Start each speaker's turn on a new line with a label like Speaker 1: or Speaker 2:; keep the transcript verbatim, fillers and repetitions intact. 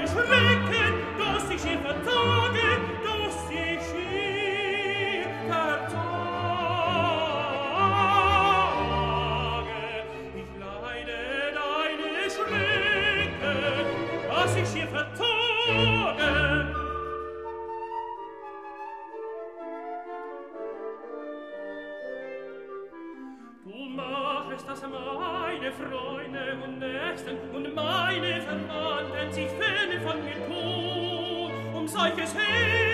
Speaker 1: Schrecken, dass ich schier vertage, dass ich schier vertage. Ich leide deine Schrecken, dass ich schier vertage. Du machst, dass meine Freunde und Nächsten und meine Verwandten sich ferne von mir tun, um solches her